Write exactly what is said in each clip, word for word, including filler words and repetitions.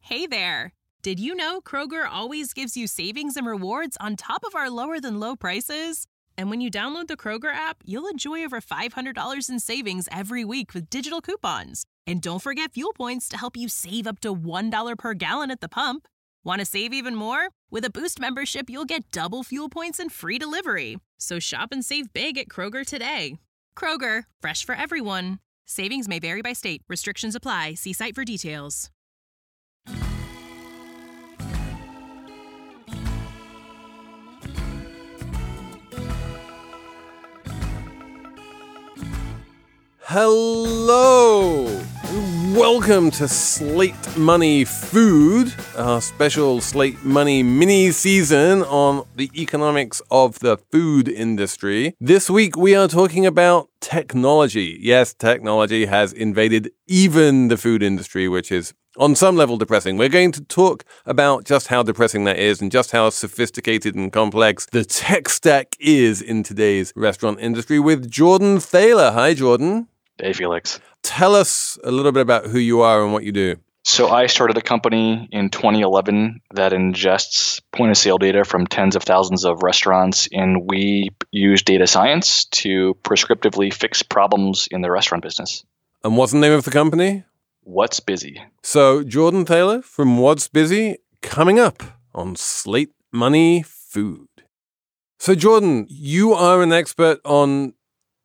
Hey there! Did you know Kroger always gives you savings and rewards on top of our lower-than-low prices? And when you download the Kroger app, you'll enjoy over five hundred dollars in savings every week with digital coupons. And don't forget fuel points to help you save up to one dollar per gallon at the pump. Want to save even more? With a Boost membership, you'll get double fuel points and free delivery. So shop and save big at Kroger today. Kroger, fresh for everyone. Savings may vary by state. Restrictions apply. See site for details. Hello, and welcome to Slate Money Food, our special Slate Money mini season on the economics of the food industry. This week we are talking about technology. Yes, technology has invaded even the food industry, which is on some level depressing. We're going to talk about just how depressing that is and just how sophisticated and complex the tech stack is in today's restaurant industry with Jordan Thaler. Hi, Jordan. Hey, Felix. Tell us a little bit about who you are and what you do. So I started a company in twenty eleven that ingests point of sale data from tens of thousands of restaurants, and we use data science to prescriptively fix problems in the restaurant business. And what's the name of the company? What's Busy. So Jordan Thaler from What's Busy coming up on Slate Money Food. So Jordan, you are an expert on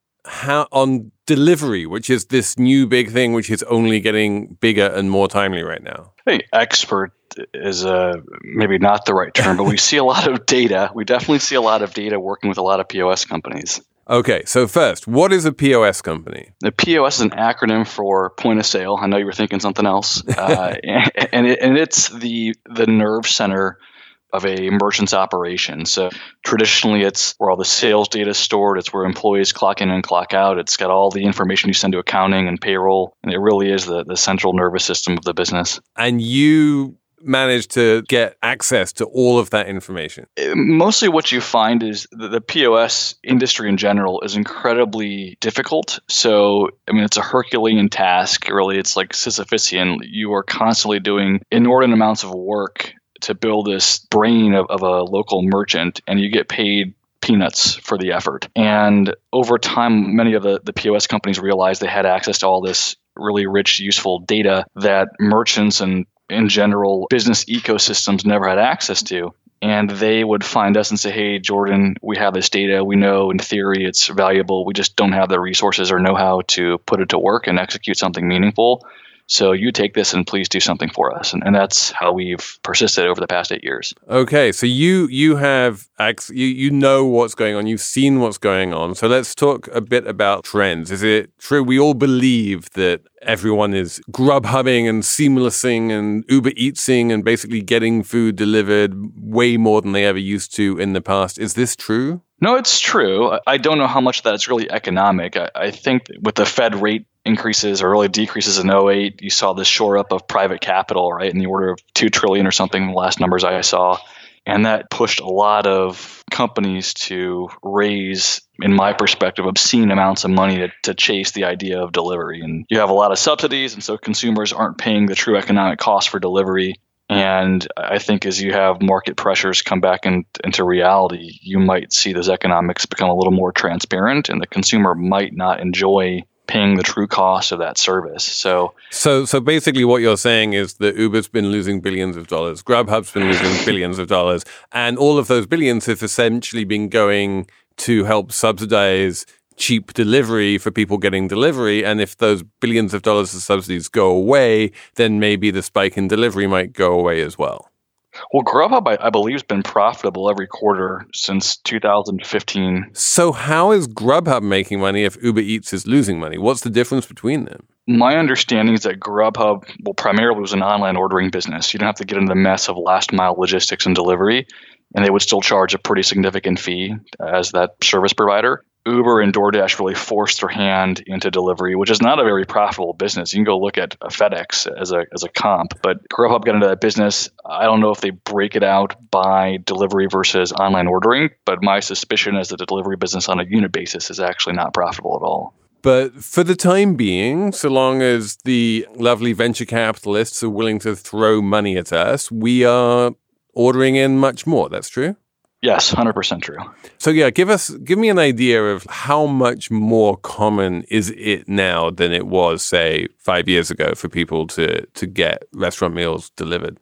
how on delivery, which is this new big thing, which is only getting bigger and more timely right now. Hey, expert is uh, maybe not the right term, but we see a lot of data. We definitely see a lot of data working with a lot of P O S companies. Okay, so first, what is a P O S company? The P O S is an acronym for point of sale. I know you were thinking something else. Uh, and and, it, and it's the the nerve center of a merchant's operation. So traditionally, it's where all the sales data is stored. It's where employees clock in and clock out. It's got all the information you send to accounting and payroll. And it really is the, the central nervous system of the business. And you managed to get access to all of that information? Mostly what you find is that the P O S industry in general is incredibly difficult. So, I mean, it's a Herculean task. Really, it's like Sisyphusian. You are constantly doing inordinate amounts of work to build this brain of, of a local merchant, and you get paid peanuts for the effort. And over time, many of the, the P O S companies realized they had access to all this really rich, useful data that merchants and, in general, business ecosystems never had access to. And they would find us and say, hey, Jordan, we have this data. We know in theory it's valuable. We just don't have the resources or know-how to put it to work and execute something meaningful. So you take this and please do something for us. And, and that's how we've persisted over the past eight years. Okay, so you you have you you know what's going on. You've seen what's going on. So let's talk a bit about trends. Is it true we all believe that everyone is Grubhubbing and Seamlessing and Uber Eatsing and basically getting food delivered way more than they ever used to in the past? Is this true? No, it's true. I don't know how much of that is really economic. I, I think with the Fed rate increases or early decreases in oh eight, you saw this shore up of private capital, right, in the order of two trillion dollars or something, the last numbers I saw. And that pushed a lot of companies to raise, in my perspective, obscene amounts of money to, to chase the idea of delivery. And you have a lot of subsidies, and so consumers aren't paying the true economic cost for delivery. And I think as you have market pressures come back in, into reality, you might see those economics become a little more transparent, and the consumer might not enjoy paying the true cost of that service. So, so, so basically, what you're saying is that Uber's been losing billions of dollars, Grubhub's been losing billions of dollars, and all of those billions have essentially been going to help subsidize cheap delivery for people getting delivery. And if those billions of dollars of subsidies go away, then maybe the spike in delivery might go away as well. Well, Grubhub, I, I believe, has been profitable every quarter since two thousand fifteen. So how is Grubhub making money if Uber Eats is losing money? What's the difference between them? My understanding is that Grubhub, well, primarily was an online ordering business. You don't have to get into the mess of last mile logistics and delivery, and they would still charge a pretty significant fee as that service provider. Uber and DoorDash really forced their hand into delivery, which is not a very profitable business. You can go look at a FedEx as a as a comp, but Grubhub got into that business. I don't know if they break it out by delivery versus online ordering, but my suspicion is that the delivery business on a unit basis is actually not profitable at all. But for the time being, so long as the lovely venture capitalists are willing to throw money at us, we are ordering in much more. That's true? Yes, one hundred percent true. So yeah, give us, give me an idea of how much more common is it now than it was, say, five years ago for people to, to get restaurant meals delivered?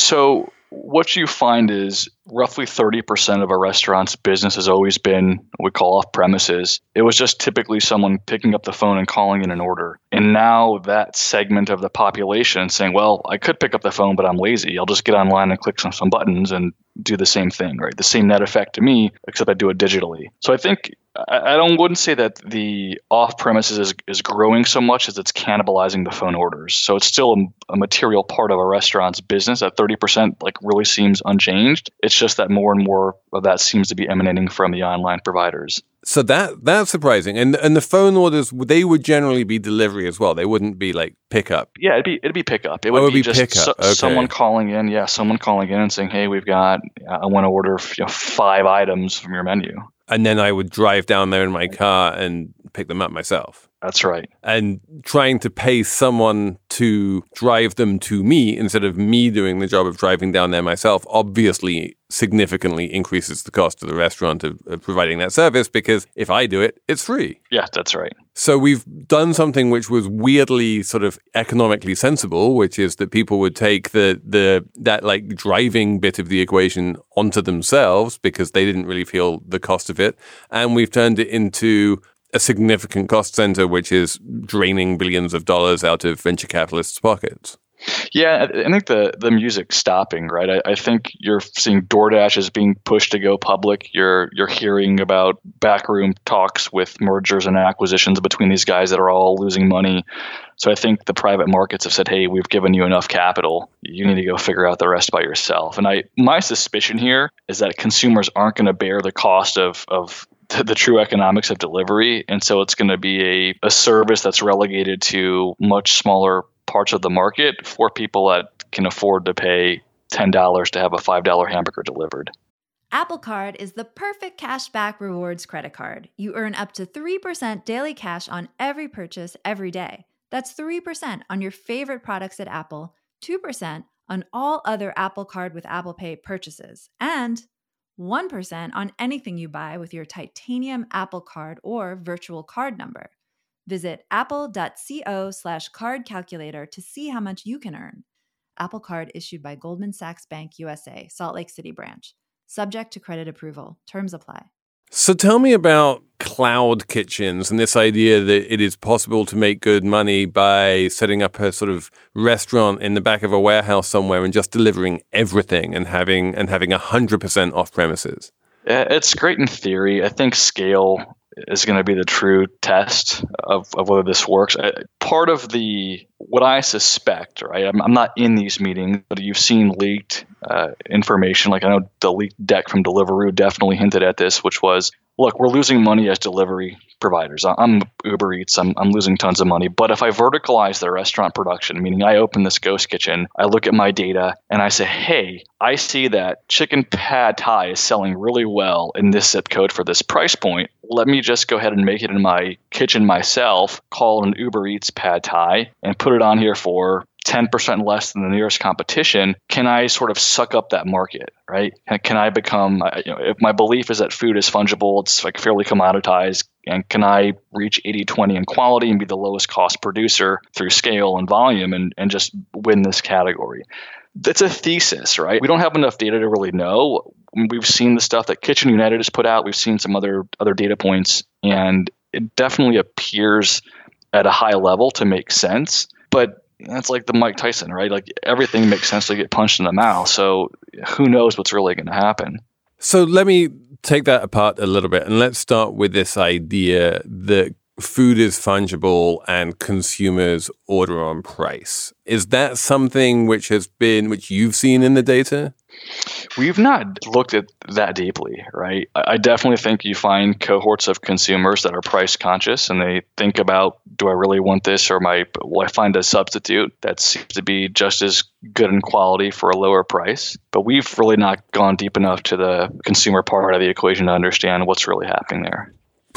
So what you find is roughly thirty percent of a restaurant's business has always been what we call off premises. It was just typically someone picking up the phone and calling in an order. And now that segment of the population saying, well, I could pick up the phone, but I'm lazy. I'll just get online and click on some buttons and do the same thing, right? The same net effect to me, except I do it digitally. So I think I don't wouldn't say that the off premises is, is growing so much as it's cannibalizing the phone orders. So it's still a, a material part of a restaurant's business. At thirty percent like really seems unchanged. It's just that more and more of that seems to be emanating from the online providers. So that that's surprising. And and the phone orders, they would generally be delivery as well. They wouldn't be like pickup. Yeah, it'd be it'd be pickup. It would, oh, it'd be, be just pickup. so, Okay. someone calling in. Yeah, someone calling in and saying, "Hey, we've got. I want to order you know, five items from your menu." And then I would drive down there in my car and pick them up myself. That's right. And trying to pay someone to drive them to me instead of me doing the job of driving down there myself obviously significantly increases the cost of the restaurant of, of providing that service, because if I do it, it's free. Yeah, that's right. So we've done something which was weirdly sort of economically sensible, which is that people would take the the that like driving bit of the equation onto themselves because they didn't really feel the cost of it. And we've turned it into a significant cost center, which is draining billions of dollars out of venture capitalists' pockets. Yeah, I think the the music's stopping, right? I, I think you're seeing DoorDash is being pushed to go public. You're you're hearing about backroom talks with mergers and acquisitions between these guys that are all losing money. So I think the private markets have said, hey, we've given you enough capital. You need to go figure out the rest by yourself. And I my suspicion here is that consumers aren't going to bear the cost of of the, the true economics of delivery. And so it's going to be a, a service that's relegated to much smaller parts of the market for people that can afford to pay ten dollars to have a five dollar hamburger delivered. Apple Card is the perfect cashback rewards credit card. You earn up to three percent daily cash on every purchase every day. That's three percent on your favorite products at Apple, two percent on all other Apple Card with Apple Pay purchases, and one percent on anything you buy with your titanium Apple Card or virtual card number. Visit apple.co slash card calculator to see how much you can earn. Apple Card issued by Goldman Sachs Bank U S A, Salt Lake City branch. Subject to credit approval. Terms apply. So tell me about cloud kitchens and this idea that it is possible to make good money by setting up a sort of restaurant in the back of a warehouse somewhere and just delivering everything and having and having one hundred percent off premises. It's great in theory. I think scale is going to be the true test of, of whether this works. I, part of the, what I suspect, right, I'm, I'm not in these meetings, but you've seen leaked uh, information. Like I know the leaked deck from Deliveroo definitely hinted at this, which was, look, we're losing money as delivery providers. I'm Uber Eats. I'm, I'm losing tons of money. But if I verticalize the restaurant production, meaning I open this ghost kitchen, I look at my data and I say, hey, I see that chicken pad thai is selling really well in this zip code for this price point. Let me just go ahead and make it in my kitchen myself, call it an Uber Eats pad thai, and put it on here for ten percent less than the nearest competition. Can I sort of suck up that market, right? Can I become, you know, if my belief is that food is fungible, it's like fairly commoditized, and can I reach eighty twenty in quality and be the lowest cost producer through scale and volume and, and just win this category? That's a thesis, right? We don't have enough data to really know. We've seen the stuff that Kitchen United has put out. We've seen some other other data points, and it definitely appears at a high level to make sense. But that's like the Mike Tyson, right? Like everything makes sense to get punched in the mouth. So who knows what's really going to happen? So let me take that apart a little bit, and let's start with this idea that food is fungible and consumers order on price. Is that something which has been, which you've seen in the data? We've not looked at that deeply, right? I definitely think you find cohorts of consumers that are price conscious and they think about, do I really want this, or my, will I find a substitute that seems to be just as good in quality for a lower price? But we've really not gone deep enough to the consumer part of the equation to understand what's really happening there.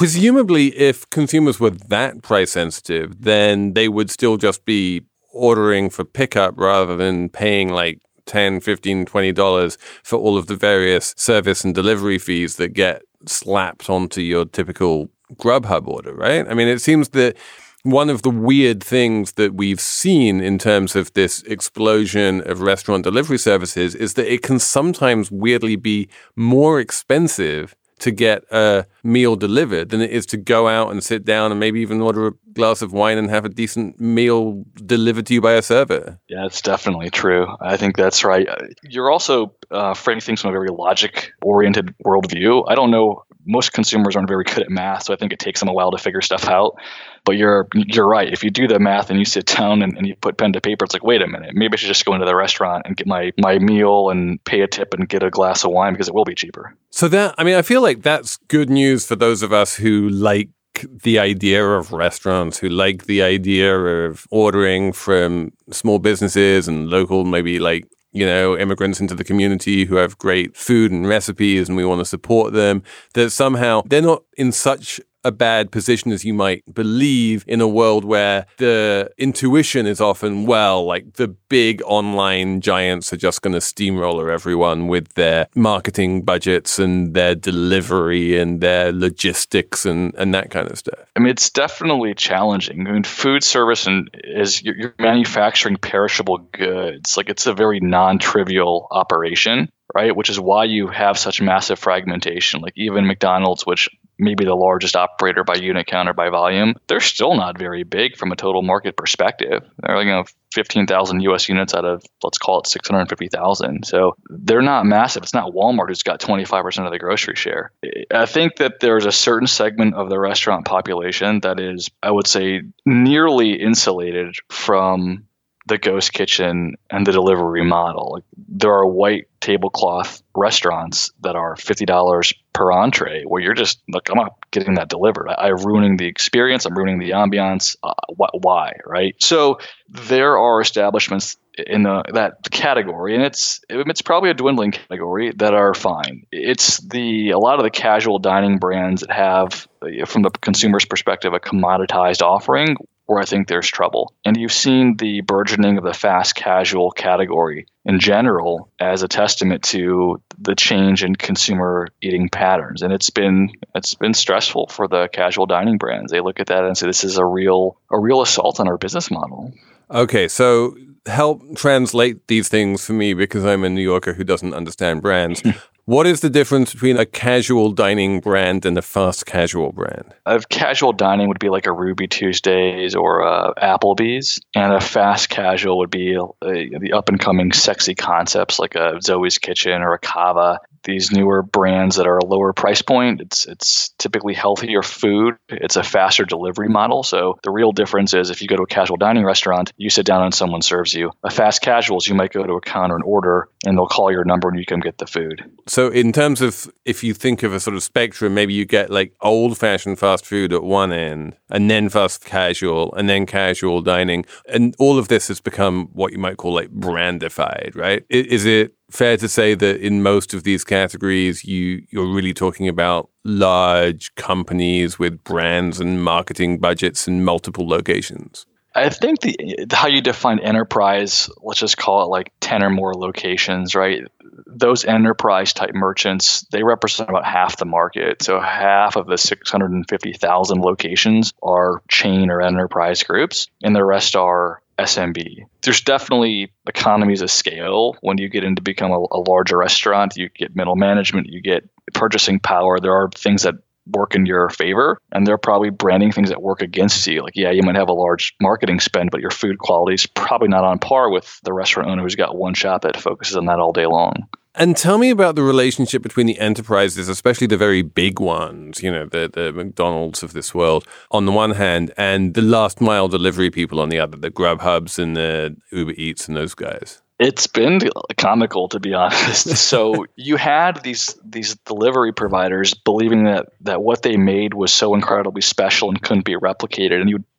presumably, if consumers were that price sensitive, then they would still just be ordering for pickup rather than paying like ten, fifteen, twenty dollars for all of the various service and delivery fees that get slapped onto your typical Grubhub order, right? I mean, it seems that one of the weird things that we've seen in terms of this explosion of restaurant delivery services is that it can sometimes weirdly be more expensive to get a meal delivered than it is to go out and sit down and maybe even order a glass of wine and have a decent meal delivered to you by a server. Yeah, it's definitely true. I think that's right. You're also uh, framing things from a very logic-oriented worldview. I don't know. Most consumers aren't very good at math, so I think it takes them a while to figure stuff out. But you're you're right. If you do the math and you sit down and, and you put pen to paper, it's like, wait a minute, maybe I should just go into the restaurant and get my, my meal and pay a tip and get a glass of wine because it will be cheaper. So that, I mean, I feel like that's good news for those of us who like the idea of restaurants, who like the idea of ordering from small businesses and local, maybe like, you know, immigrants into the community who have great food and recipes and we want to support them, that somehow they're not in such a bad position as you might believe in a world where the intuition is often, well, like the big online giants are just going to steamroller everyone with their marketing budgets and their delivery and their logistics and, and that kind of stuff. I mean, it's definitely challenging. I mean, food service and is you're, you're manufacturing perishable goods. Like it's a very non-trivial operation, right? Which is why you have such massive fragmentation. Like even McDonald's, which maybe the largest operator by unit count or by volume, they're still not very big from a total market perspective. They're like, you know, fifteen thousand U S units out of, let's call it six hundred fifty thousand. So they're not massive. It's not Walmart who's got twenty-five percent of the grocery share. I think that there's a certain segment of the restaurant population that is, I would say, nearly insulated from the ghost kitchen and the delivery model. Like, there are white tablecloth restaurants that are fifty dollars per entree where you're just, look, I'm not getting that delivered. I, I'm ruining the experience. I'm ruining the ambiance. Uh, wh- why, right? So there are establishments in the, that category, and it's it's probably a dwindling category, that are fine. It's the a lot of the casual dining brands that have, from the consumer's perspective, a commoditized offering, where I think there's trouble. And you've seen the burgeoning of the fast casual category in general as a testament to the change in consumer eating patterns. And it's been it's been stressful for the casual dining brands. They look at that and say, this is a real a real assault on our business model. Okay, so help translate these things for me, because I'm a New Yorker who doesn't understand brands. What is the difference between a casual dining brand and a fast casual brand? A casual dining would be like a Ruby Tuesdays or a Applebee's, and a fast casual would be a, the up-and-coming sexy concepts like a Zoe's Kitchen or a Cava. These newer brands that are a lower price point, it's it's typically healthier food. It's a faster delivery model. So the real difference is, if you go to a casual dining restaurant, you sit down and someone serves you. A fast casuals, you might go to a counter and order, and they'll call your number and you come get the food. So in terms of, if you think of a sort of spectrum, maybe you get like old-fashioned fast food at one end, and then fast casual, and then casual dining. And all of this has become what you might call like brandified, right? Is it fair to say that in most of these categories, you, you're really talking about large companies with brands and marketing budgets and multiple locations? I think the how you define enterprise, let's just call it like ten or more locations, right? Those enterprise type merchants, they represent about half the market. So half of the six hundred fifty thousand locations are chain or enterprise groups, and the rest are S M B. There's definitely economies of scale when you get into become a, a larger restaurant. You get middle management, you get purchasing power. There are things that work in your favor, and they're probably branding things that work against you. Like, yeah, you might have a large marketing spend, but your food quality is probably not on par with the restaurant owner who's got one shop that focuses on that all day long. And tell me about the relationship between the enterprises, especially the very big ones, you know, the, the McDonald's of this world, on the one hand, and the last mile delivery people on the other, the Grubhubs and the Uber Eats and those guys. It's been comical, to be honest. So you had these these delivery providers believing that that what they made was so incredibly special and couldn't be replicated. And you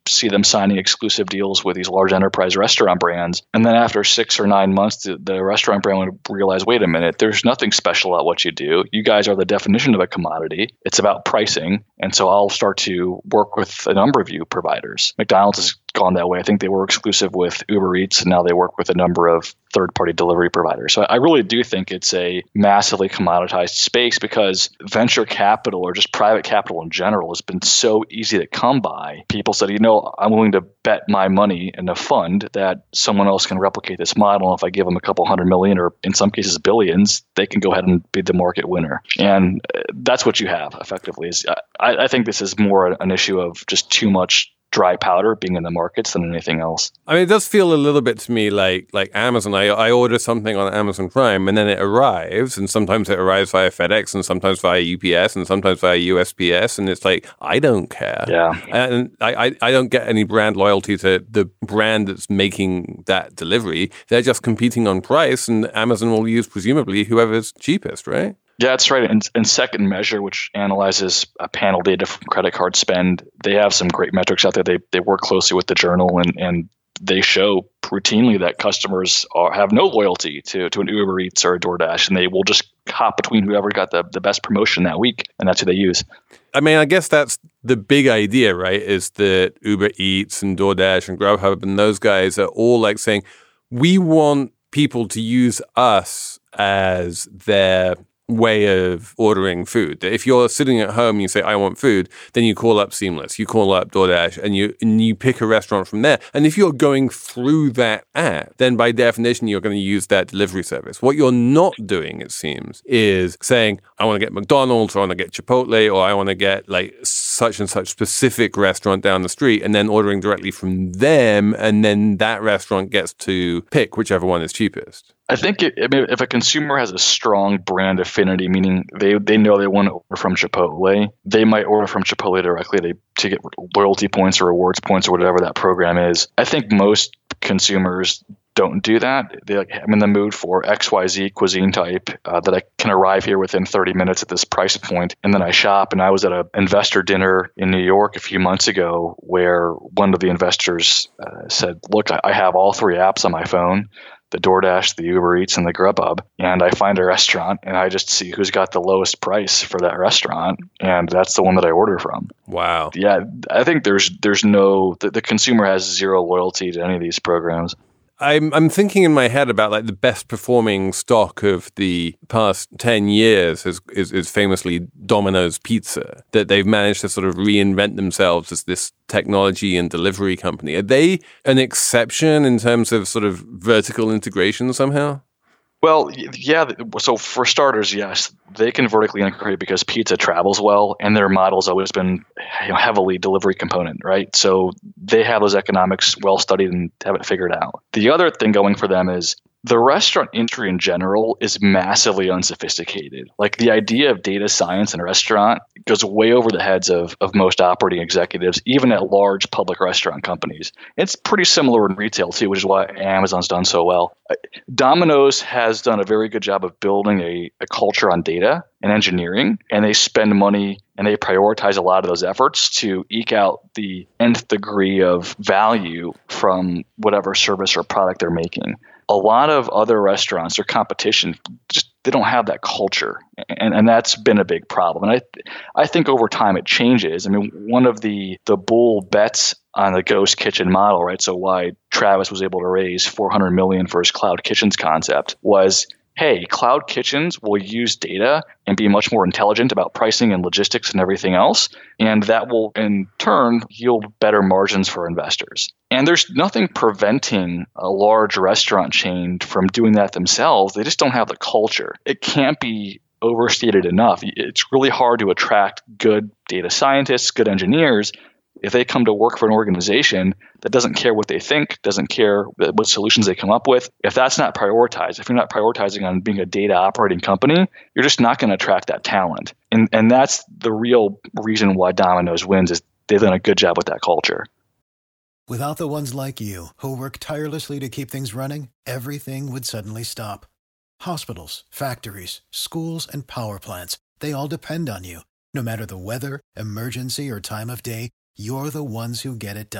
see them signing exclusive deals with these large enterprise restaurant brands. And then after six or nine months, the, the restaurant brand would realize, wait a minute, there's nothing special about what you do. You guys are the definition of a commodity. It's about pricing. And so I'll start to work with a number of you providers. McDonald's has gone that way. I think they were exclusive with Uber Eats, and now they work with a number of third-party delivery providers. So I really do think it's a massively commoditized space because venture capital or just private capital in general has been so easy to come by. People said, you know, I'm willing to bet my money in a fund that someone else can replicate this model. And if I give them a couple hundred million or in some cases billions, they can go ahead and be the market winner. And that's what you have effectively. Is I, I think this is more an issue of just too much dry powder being in the markets than anything else. I mean, it does feel a little bit to me like like Amazon. I, I order something on Amazon Prime and then it arrives, and sometimes it arrives via FedEx and sometimes via U P S and sometimes via U S P S, and it's like, I don't care. Yeah. And I, I, I don't get any brand loyalty to the brand that's making that delivery. They're just competing on price, and Amazon will use presumably whoever's cheapest, right? Yeah, that's right. And, and Second Measure, which analyzes uh, panel data from credit card spend, they have some great metrics out there. They they work closely with the Journal, and, and they show routinely that customers are, have no loyalty to, to an Uber Eats or a DoorDash, and they will just hop between whoever got the, the best promotion that week, and that's who they use. I mean, I guess that's the big idea, right, is that Uber Eats and DoorDash and Grubhub and those guys are all like saying, we want people to use us as their way of ordering food. If you're sitting at home and you say, I want food, then you call up Seamless, you call up DoorDash, and you and you pick a restaurant from there. And if you're going through that app, then by definition, you're going to use that delivery service. What you're not doing, it seems, is saying, I want to get McDonald's, or I want to get Chipotle, or I want to get like such and such specific restaurant down the street, and then ordering directly from them, and then that restaurant gets to pick whichever one is cheapest. I think it, I mean, if a consumer has a strong brand affinity, meaning they, they know they want to order from Chipotle, they might order from Chipotle directly to, to get loyalty points or rewards points or whatever that program is. I think most consumers don't do that. They like, I'm in the mood for X Y Z cuisine type uh, that I can arrive here within thirty minutes at this price point, and then I shop. And I was at an investor dinner in New York a few months ago where one of the investors uh, said, look, I, I have all three apps on my phone, the DoorDash, the Uber Eats, and the Grubhub, and I find a restaurant and I just see who's got the lowest price for that restaurant, and that's the one that I order from. Wow. Yeah, I think there's there's no the, the consumer has zero loyalty to any of these programs. I'm I'm thinking in my head about like the best performing stock of the past ten years is, is is famously Domino's Pizza, that they've managed to sort of reinvent themselves as this technology and delivery company. Are they an exception in terms of sort of vertical integration somehow? Well, yeah. So for starters, yes, they can vertically integrate because pizza travels well, and their model's always been you know, heavily delivery component, right? So they have those economics well studied and have it figured out. The other thing going for them is the restaurant industry in general is massively unsophisticated. Like the idea of data science in a restaurant goes way over the heads of, of most operating executives, even at large public restaurant companies. It's pretty similar in retail too, which is why Amazon's done so well. Domino's has done a very good job of building a, a culture on data and engineering, and they spend money and they prioritize a lot of those efforts to eke out the nth degree of value from whatever service or product they're making. A lot of other restaurants or competition just they don't have that culture, and and that's been a big problem. And I I think over time it changes. I mean, one of the the bull bets on the ghost kitchen model, right? So why Travis was able to raise four hundred million dollars for his cloud kitchens concept was, hey, cloud kitchens will use data and be much more intelligent about pricing and logistics and everything else. And that will in turn yield better margins for investors. And there's nothing preventing a large restaurant chain from doing that themselves. They just don't have the culture. It can't be overstated enough. It's really hard to attract good data scientists, good engineers, if they come to work for an organization that doesn't care what they think, doesn't care what solutions they come up with. If that's not prioritized, if you're not prioritizing on being a data operating company, you're just not going to attract that talent. And and that's the real reason why Domino's wins is they've done a good job with that culture. Without the ones like you who work tirelessly to keep things running, everything would suddenly stop. Hospitals, factories, schools, and power plants, they all depend on you. No matter the weather, emergency, or time of day, you're the ones who get it done.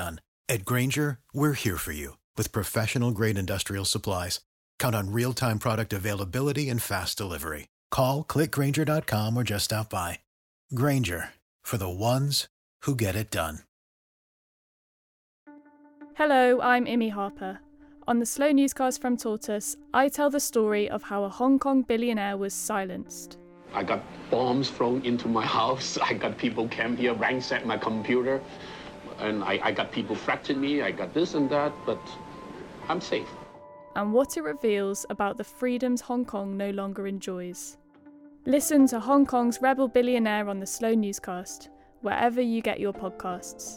At Grainger, we're here for you with professional-grade industrial supplies. Count on real-time product availability and fast delivery. Call, click Grainger dot com, or just stop by. Grainger, for the ones who get it done. Hello, I'm Imi Harper. On the Slow Newscast from Tortoise, I tell the story of how a Hong Kong billionaire was silenced. I got bombs thrown into my house. I got people came here, ransacked my computer. And I, I got people threatening me. I got this and that, but I'm safe. And what it reveals about the freedoms Hong Kong no longer enjoys. Listen to Hong Kong's rebel billionaire on the Slow Newscast, wherever you get your podcasts.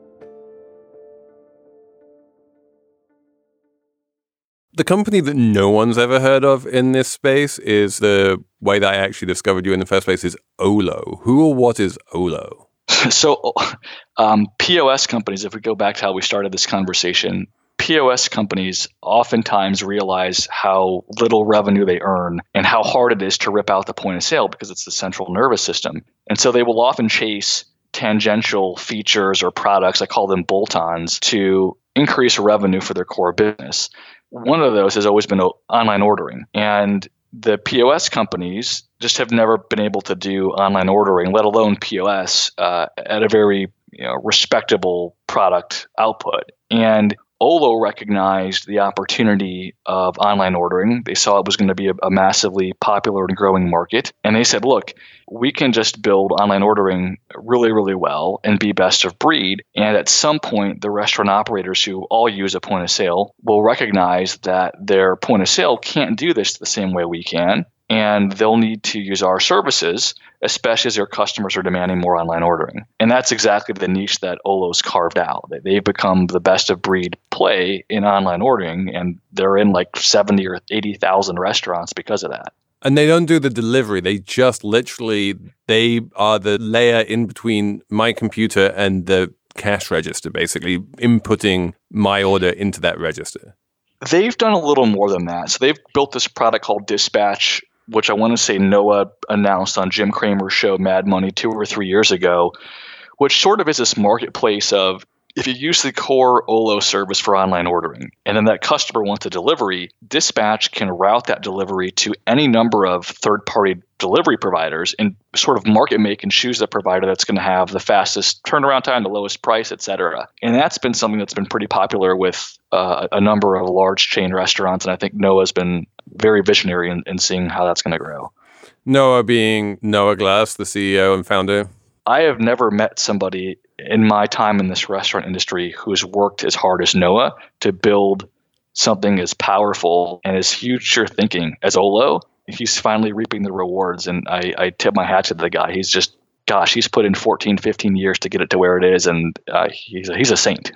The company that no one's ever heard of in this space is the way that I actually discovered you in the first place is Olo. Who or what is Olo? So um, P O S companies, if we go back to how we started this conversation, P O S companies oftentimes realize how little revenue they earn and how hard it is to rip out the point of sale because it's the central nervous system. And so they will often chase tangential features or products, I call them bolt-ons, to increase revenue for their core business. One of those has always been online ordering. And the P O S companies just have never been able to do online ordering, let alone P O S, uh, at a very you know, respectable product output. And Olo recognized the opportunity of online ordering. They saw it was going to be a, a massively popular and growing market. And they said, look, we can just build online ordering really, really well and be best of breed. And at some point, the restaurant operators who all use a point of sale will recognize that their point of sale can't do this the same way we can. And they'll need to use our services, especially as their customers are demanding more online ordering. And that's exactly the niche that Olo's carved out. They've become the best of breed play in online ordering, and they're in like seventy or eighty thousand restaurants because of that. And they don't do the delivery. They just literally, they are the layer in between my computer and the cash register, basically inputting my order into that register. They've done a little more than that. So they've built this product called Dispatch, which I want to say Noah announced on Jim Cramer's show Mad Money two or three years ago, which sort of is this marketplace of if you use the core Olo service for online ordering, and then that customer wants a delivery, Dispatch can route that delivery to any number of third-party delivery providers and sort of market make and choose the provider that's going to have the fastest turnaround time, the lowest price, et cetera. And that's been something that's been pretty popular with uh, a number of large chain restaurants. And I think Noah's been very visionary in, in seeing how that's going to grow. Noah being Noah Glass, the C E O and founder. I have never met somebody in my time in this restaurant industry who has worked as hard as Noah to build something as powerful and as future thinking as Olo. He's finally reaping the rewards, and I, I tip my hat to the guy. He's just, gosh, he's put in fourteen, fifteen years to get it to where it is, and uh, he's a, he's a saint.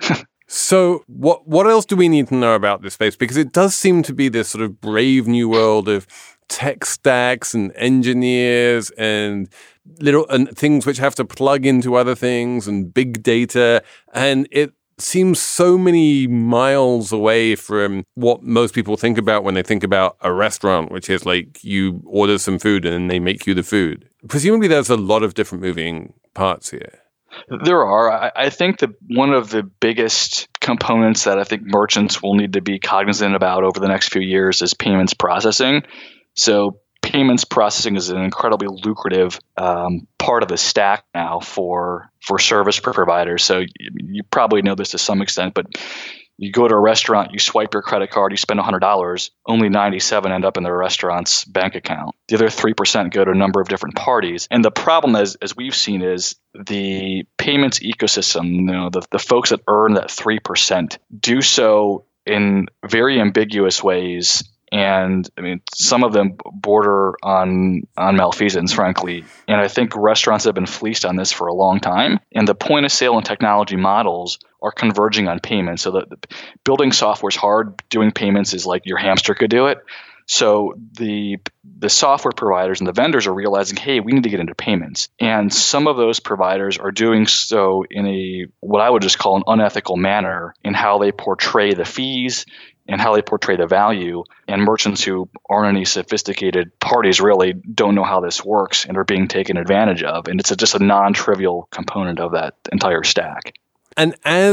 So what what else do we need to know about this space? Because it does seem to be this sort of brave new world of tech stacks and engineers and little and things which have to plug into other things and big data. And it seems so many miles away from what most people think about when they think about a restaurant, which is like you order some food and then they make you the food. Presumably there's a lot of different moving parts here. There are. I, I think that one of the biggest components that I think merchants will need to be cognizant about over the next few years is payments processing. So payments processing is an incredibly lucrative um, part of the stack now for for service providers. So you, you probably know this to some extent, but you go to a restaurant, you swipe your credit card, you spend one hundred dollars, only ninety-seven end up in the restaurant's bank account. The other three percent go to a number of different parties. And the problem, as as we've seen, is the payments ecosystem, you know, the, the folks that earn that three percent do so in very ambiguous ways. And I mean, some of them border on on malfeasance, frankly. And I think restaurants have been fleeced on this for a long time. And the point of sale and technology models are converging on payments. So that building software is hard. Doing payments is like your hamster could do it. So the the software providers and the vendors are realizing, hey, we need to get into payments. And some of those providers are doing so in a what I would just call an unethical manner in how they portray the fees and how they portray the value. And merchants who aren't any sophisticated parties really don't know how this works and are being taken advantage of. And it's a, just a non-trivial component of that entire stack. And as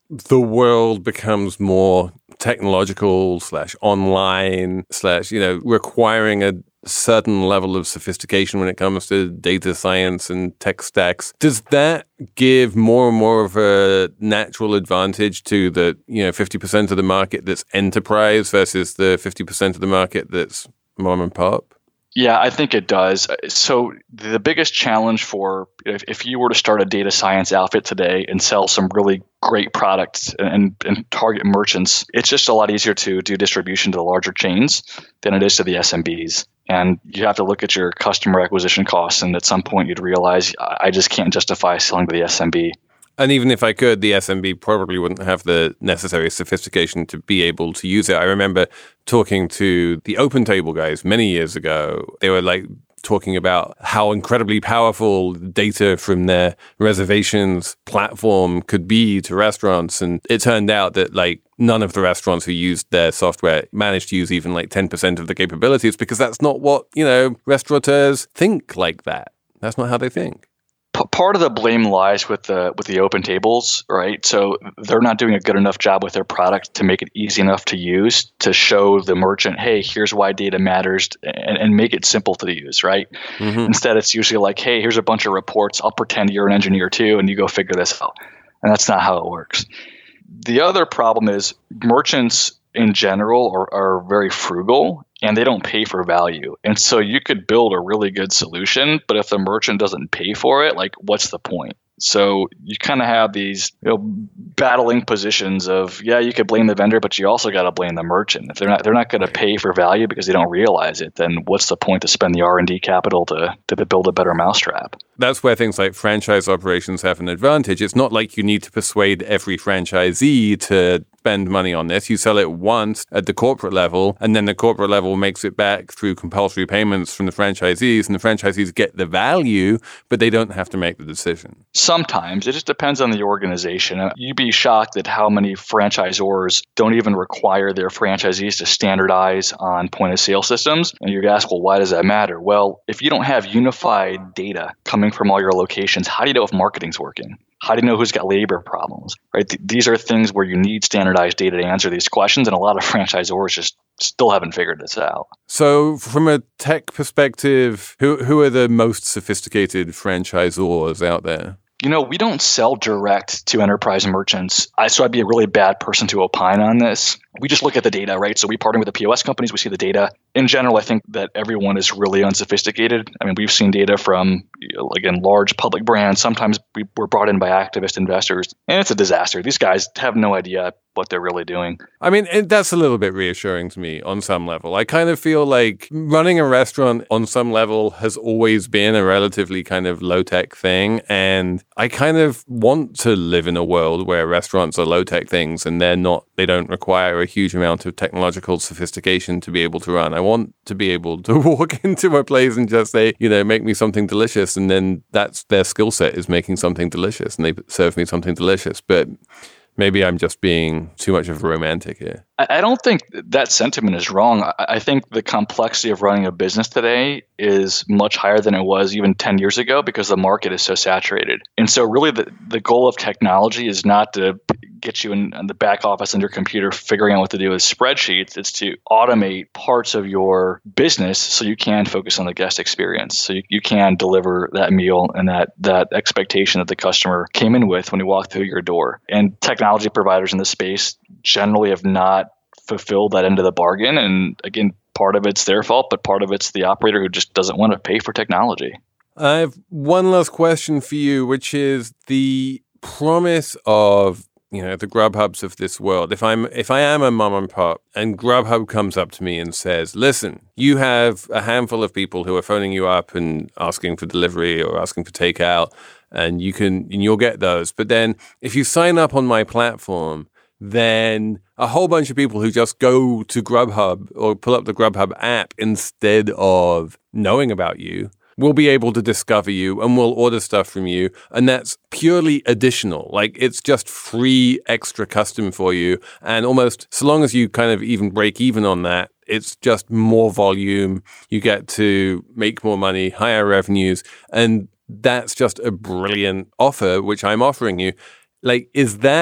the world becomes more technological slash online slash, you know, requiring a certain level of sophistication when it comes to data science and tech stacks, does that give more and more of a natural advantage to the, you know, fifty percent of the market that's enterprise versus the fifty percent of the market that's mom and pop? Yeah, I think it does. So the biggest challenge for if, if you were to start a data science outfit today and sell some really great products and, and target merchants, it's just a lot easier to do distribution to the larger chains than it is to the S M Bs. And you have to look at your customer acquisition costs. And at some point you'd realize I just can't justify selling to the S M B. And even if I could, the S M B probably wouldn't have the necessary sophistication to be able to use it. I remember talking to the OpenTable guys many years ago. They were like talking about how incredibly powerful data from their reservations platform could be to restaurants. And it turned out that like none of the restaurants who used their software managed to use even like ten percent of the capabilities, because that's not what, you know, restaurateurs think like that. That's not how they think. Part of the blame lies with the with the open tables, right? So they're not doing a good enough job with their product to make it easy enough to use, to show the merchant, hey, here's why data matters, and, and make it simple to use, right? Mm-hmm. Instead, it's usually like, hey, here's a bunch of reports. I'll pretend you're an engineer too, and you go figure this out. And that's not how it works. The other problem is merchants in general are, are very frugal, and they don't pay for value. And so you could build a really good solution, but if the merchant doesn't pay for it, like what's the point? So you kind of have these, you know, battling positions of, yeah, you could blame the vendor, but you also got to blame the merchant. If they're not they're not going to pay for value because they don't realize it, then what's the point to spend the R and D capital to to build a better mousetrap? That's where things like franchise operations have an advantage. It's not like you need to persuade every franchisee to spend money on this. You sell it once at the corporate level, and then the corporate level makes it back through compulsory payments from the franchisees, and the franchisees get the value, but they don't have to make the decision. Sometimes. It just depends on the organization. You'd be shocked at how many franchisors don't even require their franchisees to standardize on point-of-sale systems. And you'd ask, well, why does that matter? Well, if you don't have unified data coming from all your locations, how do you know if marketing's working? How do you know who's got labor problems, right? Th- these are things where you need standardized data to answer these questions, and a lot of franchisors just still haven't figured this out. So from a tech perspective, who who are the most sophisticated franchisors out there? You know, we don't sell direct to enterprise merchants, I, so I'd be a really bad person to opine on this. We just look at the data, right? So we partner with the P O S companies, we see the data. In general, I think that everyone is really unsophisticated. I mean, we've seen data from, again, large public brands. Sometimes we were brought in by activist investors, and it's a disaster. These guys have no idea what they're really doing. I mean, and that's a little bit reassuring to me on some level. I kind of feel like running a restaurant on some level has always been a relatively kind of low-tech thing, and I kind of want to live in a world where restaurants are low-tech things and they're not, they don't require a huge amount of technological sophistication to be able to run. I want to be able to walk into a place and just say, you know, make me something delicious, and then that's their skill set, is making something delicious, and they serve me something delicious. But maybe I'm just being too much of a romantic here. I don't think that sentiment is wrong. I think the complexity of running a business today is much higher than it was even ten years ago because the market is so saturated. And so really the, the goal of technology is not to get you in, in the back office on your computer figuring out what to do with spreadsheets. It's to automate parts of your business so you can focus on the guest experience. So you, you can deliver that meal and that that expectation that the customer came in with when you walk through your door. And technology providers in this space generally have not fulfilled that end of the bargain. And again, part of it's their fault, but part of it's the operator who just doesn't want to pay for technology. I have one last question for you, which is the promise of, you know, the Grubhubs of this world. If I'm, if I am a mom and pop and Grubhub comes up to me and says, listen, you have a handful of people who are phoning you up and asking for delivery or asking for takeout, and you can, and you'll get those. But then if you sign up on my platform, then a whole bunch of people who just go to Grubhub or pull up the Grubhub app instead of knowing about you will be able to discover you and will order stuff from you. And that's purely additional. Like, it's just free extra custom for you. And almost, so long as you kind of even break even on that, it's just more volume. You get to make more money, higher revenues. And that's just a brilliant offer, which I'm offering you. Like, is that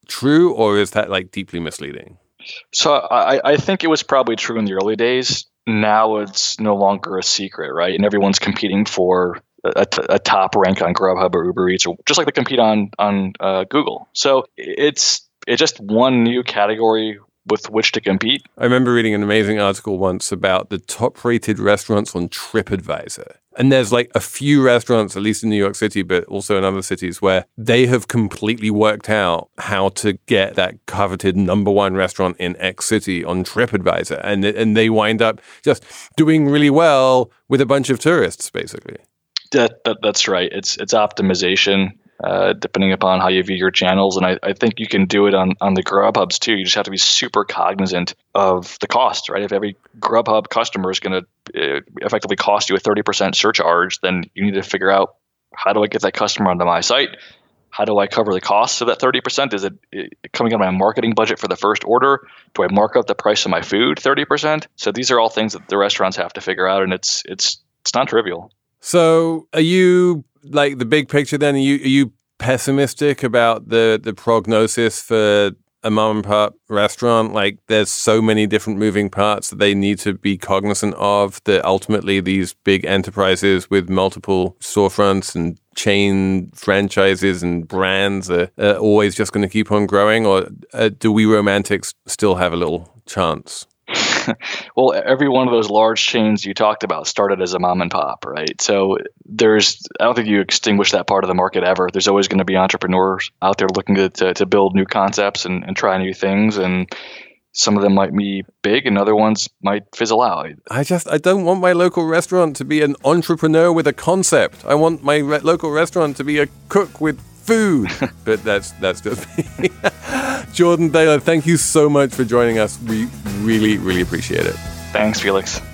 true, or is that like deeply misleading? So I, I think it was probably true in the early days. Now it's no longer a secret, right? And everyone's competing for a, a top rank on Grubhub or Uber Eats, or just like they compete on on uh, Google. So it's it's just one new category with which to compete. I remember reading an amazing article once about the top-rated restaurants on TripAdvisor. And there's like a few restaurants, at least in New York City, but also in other cities, where they have completely worked out how to get that coveted number one restaurant in X city on TripAdvisor. And, and they wind up just doing really well with a bunch of tourists, basically. That, that That's right. It's it's optimization. Uh, depending upon how you view your channels. And I, I think you can do it on, on the Grubhubs too. You just have to be super cognizant of the cost, right? If every Grubhub customer is going to uh, effectively cost you a thirty percent surcharge, then you need to figure out, how do I get that customer onto my site? How do I cover the cost of that thirty percent? Is it, it coming out of my marketing budget for the first order? Do I mark up the price of my food thirty percent? So these are all things that the restaurants have to figure out, and it's it's it's not trivial. So are you, like the big picture then, are you, are you pessimistic about the, the prognosis for a mom and pop restaurant? Like there's so many different moving parts that they need to be cognizant of, that ultimately these big enterprises with multiple storefronts and chain franchises and brands are, are always just going to keep on growing? Or uh, do we romantics still have a little chance? Well, every one of those large chains you talked about started as a mom and pop, right? So there's, I don't think you extinguish that part of the market ever. There's always going to be entrepreneurs out there looking to to, to build new concepts and, and try new things. And some of them might be big and other ones might fizzle out. I just, I don't want my local restaurant to be an entrepreneur with a concept. I want my re- local restaurant to be a cook with food. But that's that's just me. Jordan Thaler, thank you so much for joining us. We really, really appreciate it. Thanks, Felix.